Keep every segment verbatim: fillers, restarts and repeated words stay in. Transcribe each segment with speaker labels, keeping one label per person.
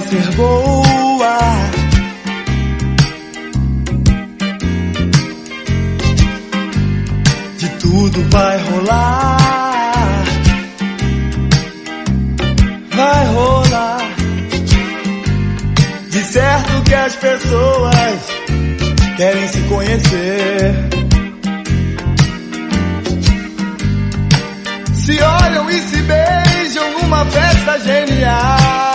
Speaker 1: ser boa. De tudo vai rolar, vai rolar. De certo que as pessoas querem se conhecer, se olham e se beijam numa festa genial.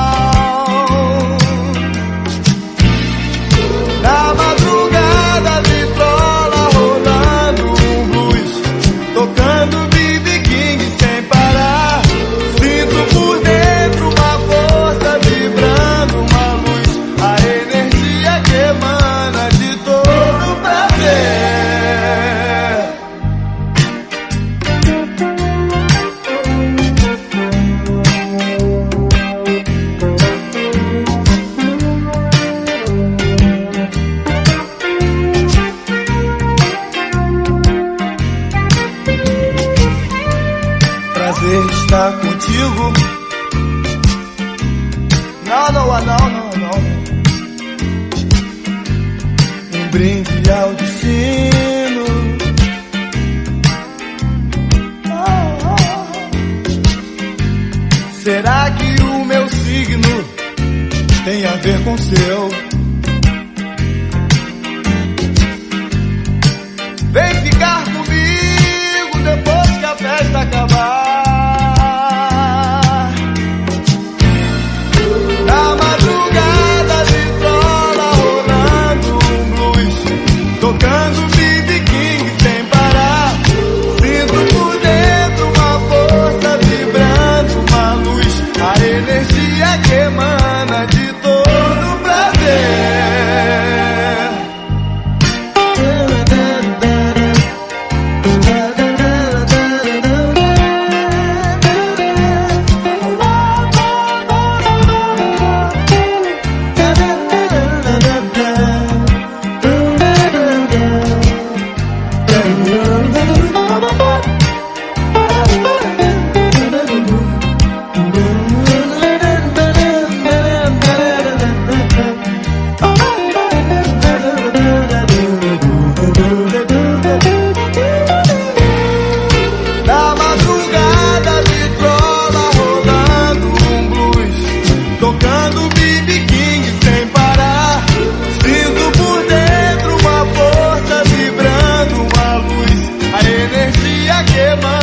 Speaker 1: Na madrugada vitrola rolando um blues, tocando B B King sem parar. Sinto por dentro uma força vibrando, uma luz, a energia que emana de todo prazer. Prazer estar contigo. Não, não, não, não, não. Um brinde ao destino. Oh, oh. Será que o meu signo tem a ver com o seu? Vem ficar comigo depois que a festa acabar. Na madrugada vitrola rolando um blues, tocando B B King sem parar. Sinto por dentro uma força vibrando, uma luz, a energia que emana de todo prazer. Na madrugada vitrola rolando um blues, tocando B B King sem parar. Sinto por dentro uma força vibrando, uma luz, a energia que emana